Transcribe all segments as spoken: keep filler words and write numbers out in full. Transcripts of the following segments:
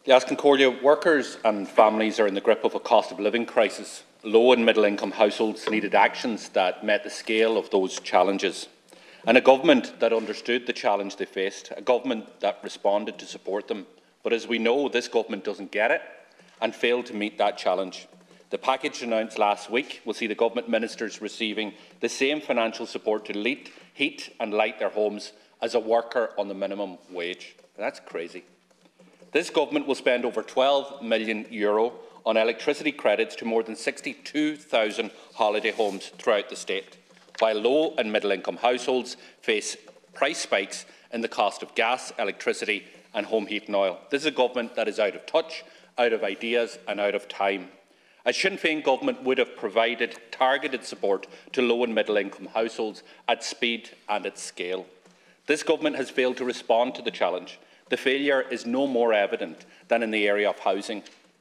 As Concordia, workers and families are in the grip of a cost of living crisis. Low and middle income households needed actions that met the scale of those challenges. And a government that understood the challenge they faced, a government that responded to support them. But as we know, this government doesn't get it and failed to meet that challenge. The package announced last week will see the government ministers receiving the same financial support to heat and light their homes as a worker on the minimum wage. That's crazy. This government will spend over twelve million euro on electricity credits to more than sixty-two thousand holiday homes throughout the state, while low and middle income households face price spikes in the cost of gas, electricity and home heating oil. This is a government that is out of touch, out of ideas and out of time. A Sinn Féin government would have provided targeted support to low and middle income households at speed and at scale. This government has failed to respond to the challenge. The failure is no more evident than in the area of housing.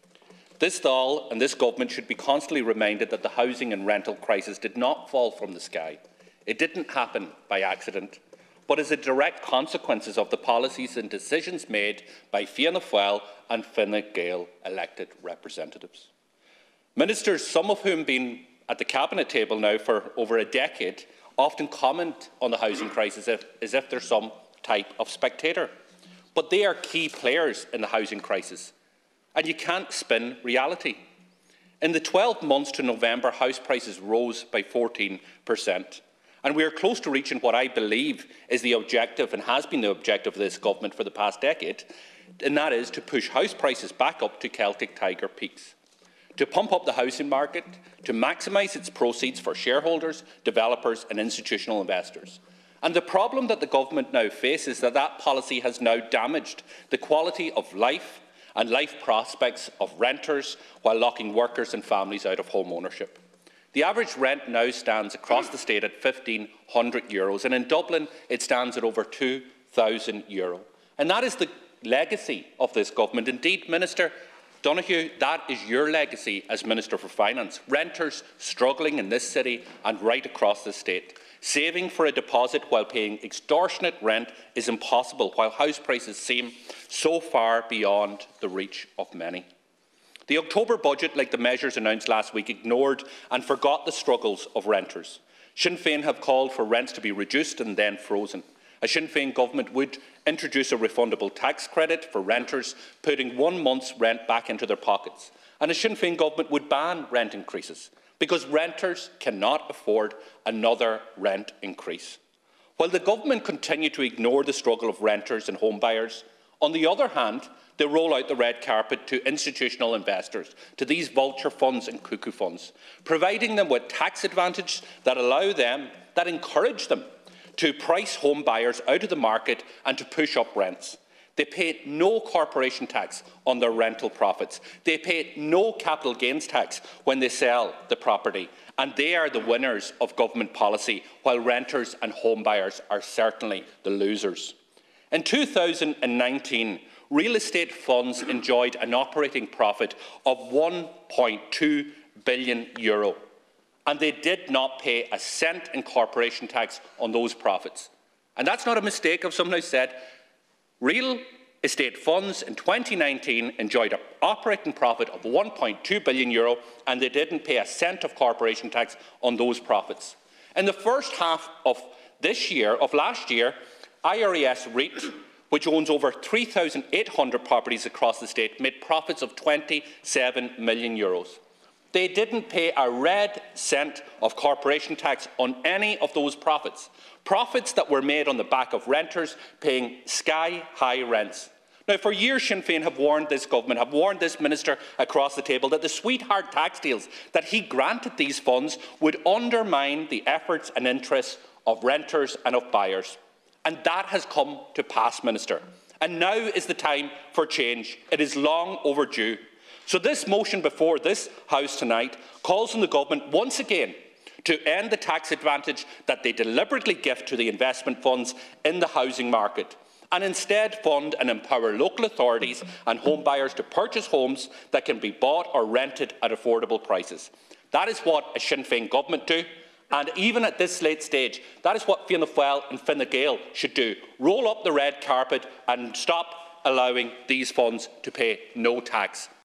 This Dáil and this government should be constantly reminded that the housing and rental crisis did not fall from the sky. It didn't happen by accident, but as a direct consequences of the policies and decisions made by Fianna Fáil and Fine Gael elected representatives. Ministers, some of whom have been at the Cabinet table now for over a decade, often comment on the housing crisis as if, as if they're some type of spectator. But they are key players in the housing crisis, and you can't spin reality. In the twelve months to November, house prices rose by fourteen percent, and we are close to reaching what I believe is the objective and has been the objective of this government for the past decade, and that is to push house prices back up to Celtic Tiger peaks, to pump up the housing market, to maximise its proceeds for shareholders, developers and institutional investors. And the problem that the government now faces is that that policy has now damaged the quality of life and life prospects of renters while locking workers and families out of home ownership. The average rent now stands across the state at fifteen hundred euros, and in Dublin it stands at over two thousand euro. And that is the legacy of this government. Indeed, Minister Donoghue, that is your legacy as Minister for Finance. Renters struggling in this city and right across the state. Saving for a deposit while paying extortionate rent is impossible, while house prices seem so far beyond the reach of many. The October budget, like the measures announced last week, ignored and forgot the struggles of renters. Sinn Féin have called for rents to be reduced and then frozen. A Sinn Féin government would introduce a refundable tax credit for renters, putting one month's rent back into their pockets. And a Sinn Féin government would ban rent increases, because renters cannot afford another rent increase. While the government continue to ignore the struggle of renters and home buyers, on the other hand, they roll out the red carpet to institutional investors, to these vulture funds and cuckoo funds, providing them with tax advantages that allow them, that encourage them, to price home buyers out of the market and to push up rents. They pay no corporation tax on their rental profits. They pay no capital gains tax when they sell the property. And they are the winners of government policy, while renters and home buyers are certainly the losers. In two thousand nineteen, real estate funds enjoyed an operating profit of one point two billion euro. And they did not pay a cent in corporation tax on those profits. And that's not a mistake, as someone has said. Real estate funds in twenty nineteen enjoyed an operating profit of one point two billion euro, and they didn't pay a cent of corporation tax on those profits. In the first half of this year, of last year, I R E S REIT, which owns over three thousand eight hundred properties across the state, made profits of twenty-seven million euros. They didn't pay a red cent of corporation tax on any of those profits. Profits that were made on the back of renters paying sky-high rents. Now, for years, Sinn Féin have warned this government, have warned this minister across the table that the sweetheart tax deals that he granted these funds would undermine the efforts and interests of renters and of buyers. And that has come to pass, Minister. And now is the time for change. It is long overdue. So this motion before this House tonight calls on the government once again to end the tax advantage that they deliberately gift to the investment funds in the housing market, and instead fund and empower local authorities and home buyers to purchase homes that can be bought or rented at affordable prices. That is what a Sinn Féin government do, and even at this late stage, that is what Fianna Fáil and Fine Gael should do. Roll up the red carpet and stop allowing these funds to pay no tax